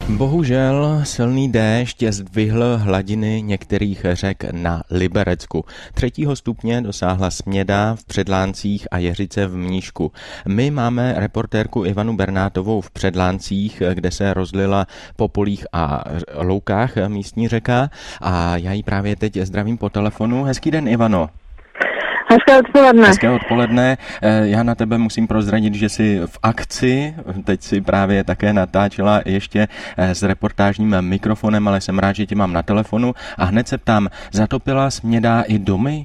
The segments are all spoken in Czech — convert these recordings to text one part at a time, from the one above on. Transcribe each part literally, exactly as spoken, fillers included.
Bohužel silný déšť zdvihl hladiny některých řek na Liberecku. Třetího stupně dosáhla Směda v Předláncích a Jeřice v Mníšku. My máme reportérku Ivanu Bernátovou v Předláncích, kde se rozlila po polích a loukách místní řeka, a já ji právě teď zdravím po telefonu. Hezký den, Ivano. Hezké odpoledne. Hezké odpoledne. Já na tebe musím prozradit, že jsi v akci, teď si právě také natáčela ještě s reportážním mikrofonem, ale jsem rád, že tě mám na telefonu a hned se ptám, zatopila Směda i domy?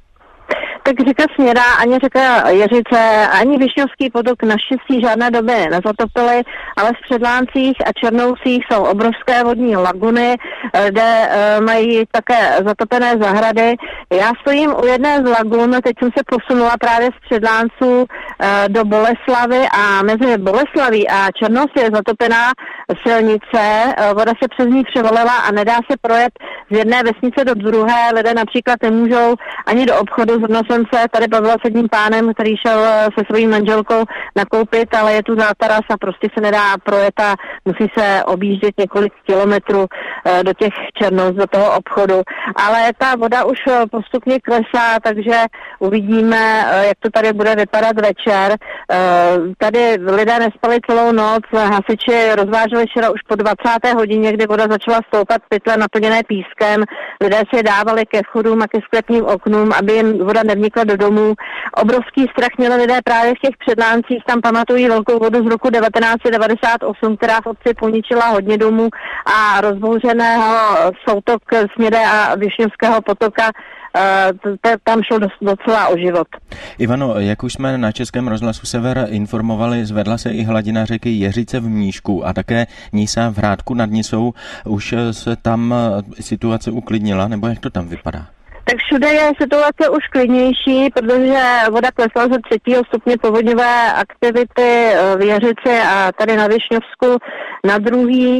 Tak řeka Směda, ani řeka Jeřice, ani Višňovský potok naštěstí žádné doby nezatopily, ale v Předláncích a Černousích jsou obrovské vodní laguny, kde mají také zatopené zahrady. Já stojím u jedné z lagun, teď jsem se posunula právě z Předlánců do Boleslavy a mezi Boleslaví a Černousy je zatopená silnice, voda se přes ní převalila a nedá se projet z jedné vesnice do druhé, lidé například nemůžou ani do obchodu. Zrovna jsem se tady bavila s jedním pánem, který šel se svojí manželkou nakoupit, ale je tu zátaras a prostě se nedá projet a musí se objíždět několik kilometrů do těch Černous, do toho obchodu. Ale ta voda už postupně klesá, takže uvidíme, jak to tady bude vypadat večer. Tady lidé nespali celou noc, hasiči rozváželi včera už po dvacáté hodině, kdy voda začala stoupat, pytle naplněné pískem. Lidé si je dávali ke vchodům a ke sklepním oknům, aby jim voda nevnikla do domů. Obrovský strach měli lidé právě v těch Předláncích, tam pamatují velkou vodu z roku devatenáct set devadesát osm, která v obci poničila hodně domů a rozbouřeného soutok Smědy a Višňovského potoka. Tam šlo docela o život. Ivano, jak už jsme na Českém rozhlasu Sever informovali, zvedla se i hladina řeky Jeřice v Mníšku a také Nisa v Hrádku nad Nisou. Už se tam situace uklidnila, nebo jak to tam vypadá? Tak všude je situace už klidnější, protože voda klesla ze třetího stupně povodňové aktivity v Jeřici a tady na Višňovsku. Na druhý,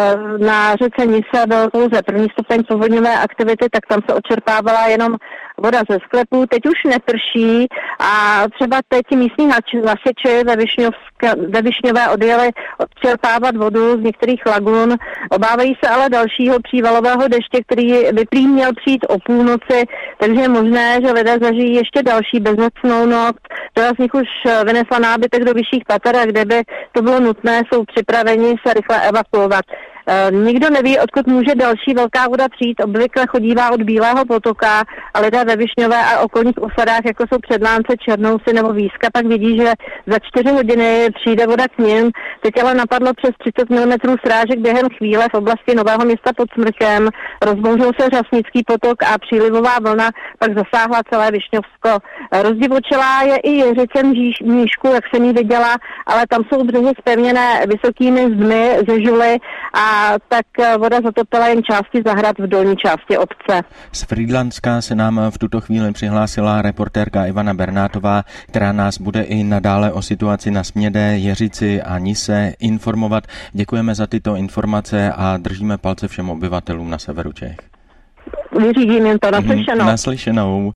na řece Nise byl pouze první stupeň povodňové aktivity, tak tam se odčerpávala jenom voda ze sklepů. Teď už neprší a třeba teď místní hasiči ve, ve Višňové odjeli odčerpávat vodu z některých lagun. Obávají se ale dalšího přívalového deště, který by prý měl přijít o půlnoci, takže je možné, že lidé zažijí ještě další bezmocnou noc. Řada z nich už vynesla nábytek do vyšších pater, a kde by to bylo nutné, jsou připraveni se rychle evakuovat. E, nikdo neví, odkud může další velká voda přijít. Obvykle chodívá od Bílého potoka a lidé ve Višňové a okolních osadách, jako jsou Předlánce, Černousy nebo Výska, pak vidí, že za čtyři hodiny přijde voda k nim. Teď ale napadlo přes třicet milimetrů srážek během chvíle v oblasti Nového Města pod Smrkem. Rozbouřil se Řasnický potok a přílivová vlna pak zasáhla celé Višňovsko. Rozdivočelá je i Jeřice v Mníšku, jak jsem ji viděla, ale tam jsou břehy zpevněné vysokými zdmi ze žuly a tak voda zatopila jen části zahrad v dolní části obce. Z Frýdlantska se nám v tuto chvíli přihlásila reportérka Ivana Bernátová, která nás bude i nadále o situaci na Smědé, Jeřici a Nise informovat. Děkujeme za tyto informace a držíme palce všem obyvatelům na severu Čech. Vyřídím jim to. Naslyšenou. Naslyšenou.